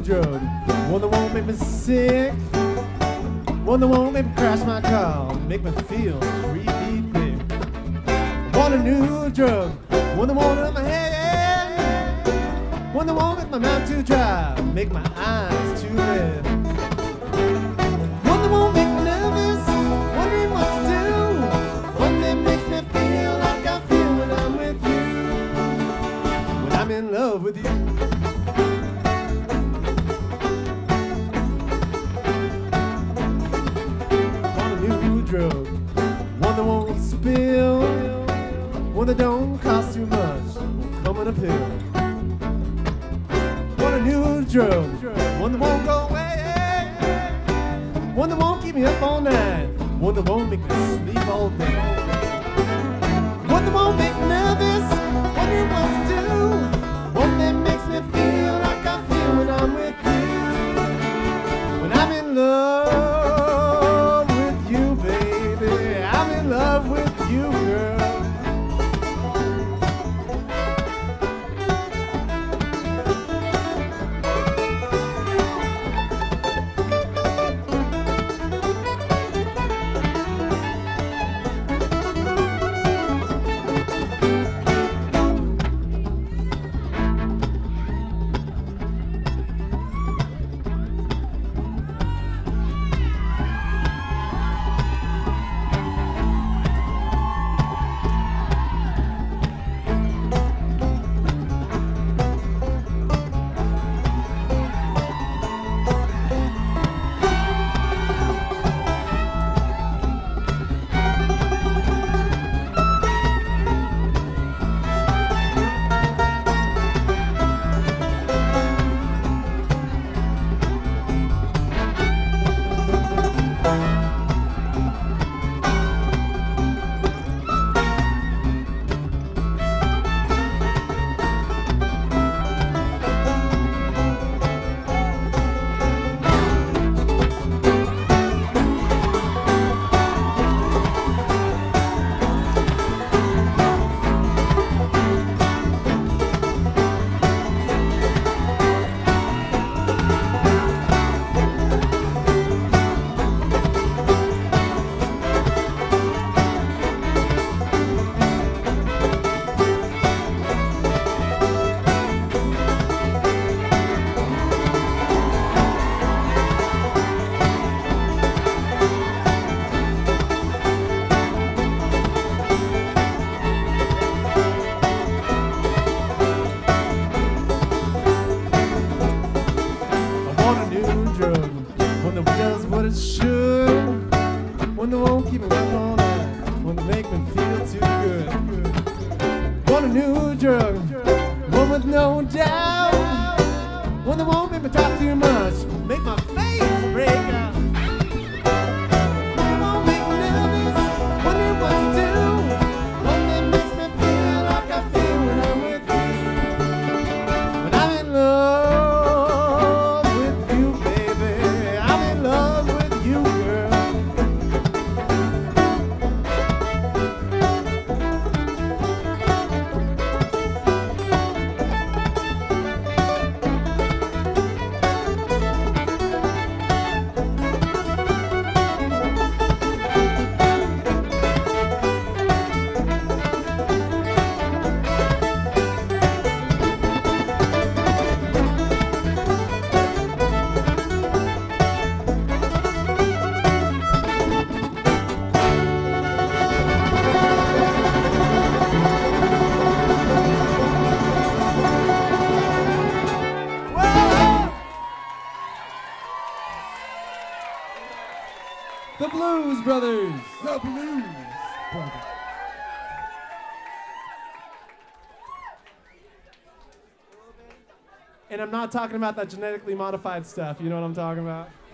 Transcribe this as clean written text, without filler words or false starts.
drug, one that won't make me sick, one that won't make me crash my car, make me feel 3 feet thick. Want a new drug, one that won't hurt my head, one that won't make my mouth too dry, make my eyes too red. One that won't make me nervous, wondering what to do, one that makes me feel like I feel when I'm with you, when I'm in love with you. Want a new drug, one that won't spill, one that don't cost too much, won't come in a pill. Want a new drug, one that won't go away, one that won't keep me up all night, one that won't make me sleep all day, one that won't make me nervous, wondering what to do, one that makes me feel like I feel when I'm with you, when I'm in love with you, baby, I'm in love with you, girl. One that does what it should, one that won't keep me up all night, one that make me feel too good. Want a new drug, one with no doubt, one that won't make me talk too much, make my face break out. One that won't make me nervous, wondering what to do, one that makes me feel like I feel when I'm with you, when I'm in love. The Blues Brothers. The Blues Brothers. And I'm not talking about that genetically modified stuff. You know what I'm talking about?